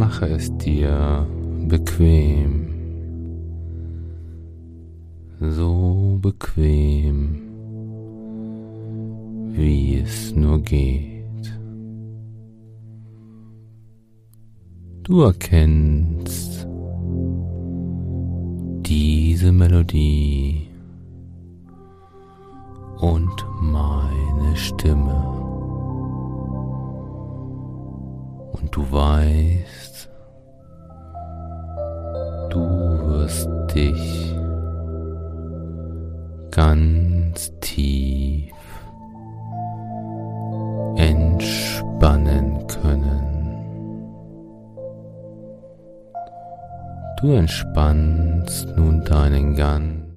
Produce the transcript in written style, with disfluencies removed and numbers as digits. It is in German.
Mache es dir bequem, so bequem, wie es nur geht. Du erkennst diese Melodie und meine Stimme. Und du weißt, du wirst dich ganz tief entspannen können. Du entspannst nun deinen ganzen